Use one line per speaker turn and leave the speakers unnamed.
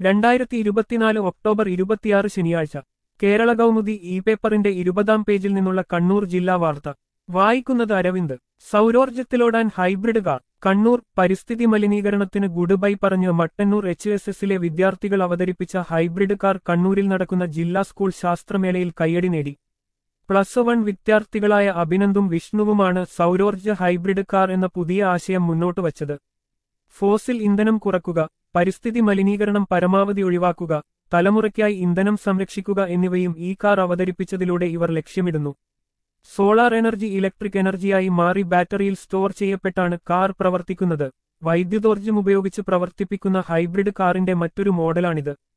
2024 October 26 ശനിയാഴ്ച Kerala Kaumudi E പേപ്പറിന്റെ 20-ാം പേജിൽ നിന്നുള്ള കണ്ണൂർ ജില്ലാ വാർത്ത വായിക്കുന്നത് അരവിന്ദ്. സൗരോർജ്ജത്തിലോടാൻ ഹൈബ്രിഡ് കാർ. കണ്ണൂർ. പരിസ്ഥിതി മലിനീകരണത്തിന് ഗുഡ് ബൈ പറഞ്ഞ് മട്ടന്നൂർ HSSലെ വിദ്യാർത്ഥികൾ അവതരിപ്പിച്ച ഹൈബ്രിഡ് കാർ കണ്ണൂരിൽ നടക്കുന്ന ജില്ലാ സ്കൂൾ ശാസ്ത്രമേളയിൽ കയ്യടി നേടി. +1 വിദ്യാർത്ഥികളായ അഭിനന്ദും വിഷ്ണുവുമാണ് സൗരോർജ്ജ ഹൈബ്രിഡ് കാർ എന്ന പുതിയ ആശയം മുന്നോട്ട് വച്ചത്. ഫോസിൽ ഇന്ധനം കുറക്കുക, പരിസ്ഥിതി മലിനീകരണം പരമാവധി ഒഴിവാക്കുക, തലമുറയ്ക്കായി ഇന്ധനം സംരക്ഷിക്കുക എന്നിവയും ഈ കാർ അവതരിപ്പിച്ചതിലൂടെ ഇവർ ലക്ഷ്യമിടുന്നു. സോളാർ എനർജി ഇലക്ട്രിക് എനർജിയായി മാറി ബാറ്ററിയിൽ സ്റ്റോർ ചെയ്യപ്പെട്ടാണ് കാർ പ്രവർത്തിക്കുന്നത്. വൈദ്യുതോർജ്ജം ഉപയോഗിച്ച് പ്രവർത്തിപ്പിക്കുന്ന ഹൈബ്രിഡ് കാറിന്റെ മറ്റൊരു മോഡലാണിത്.